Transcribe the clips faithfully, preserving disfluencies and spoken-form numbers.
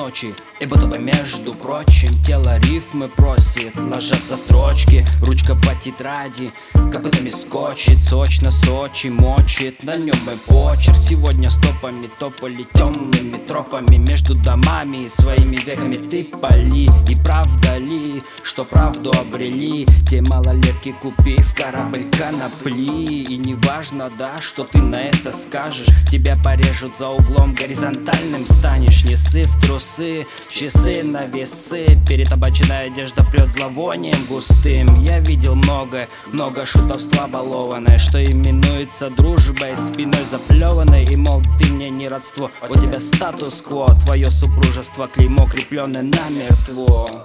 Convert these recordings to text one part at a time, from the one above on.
ночи. И будто бы между прочим тело рифмы просит, ложатся строчки, ручка по тетради копытами скочит, сочно Сочи мочит, на нем мой почерк. Сегодня стопами топали темными тропами между домами и своими веками ты пали. И правда ли, что правду обрели те малолетки, купив корабль конопли? И не важно, да, что ты на это скажешь, тебя порежут за углом, горизонтальным станешь. Не ссы в трусы, часы на весы, перетабаченная одежда прет зловонием густым. Я видел многое, много шутовства балованное, что именуется дружбой, спиной заплеванной. И мол, ты мне не родство, у тебя статус-кво, твое супружество клеймо, крепленное намертво.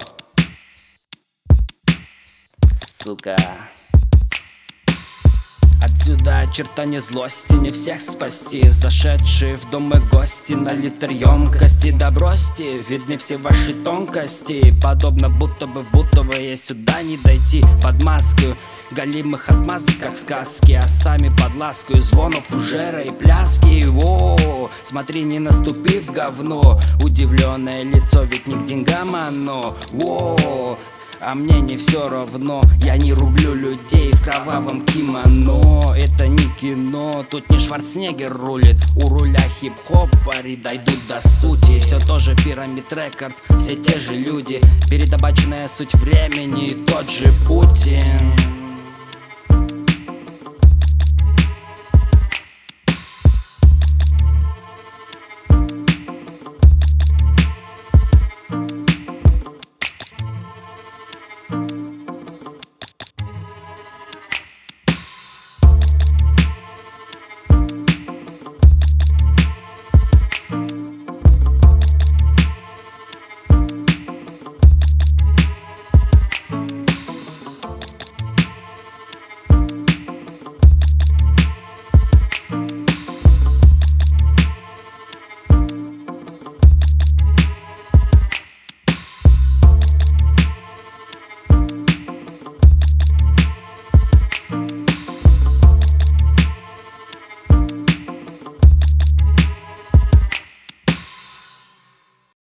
Сука. Отсюда очертания злости, не всех спасти. Зашедшие в дом и гости на литр емкости. Да бросьте, видны все ваши тонкости. Подобно будто бы, будто бы я сюда не дойти. Под маской голимых отмазок, как в сказке, а сами под лаской звонов фужера и пляски. Во, смотри, не наступи в говно. Удивленное лицо, ведь не к деньгам оно. Во, а мне не все равно, я не рублю людей в кровавом кимоно. Это не кино, тут не Шварценеггер рулит, у руля хип-хопари дойдут до сути. Все тоже Pyramid Records, все те же люди, передобаченная суть времени, тот же Путин.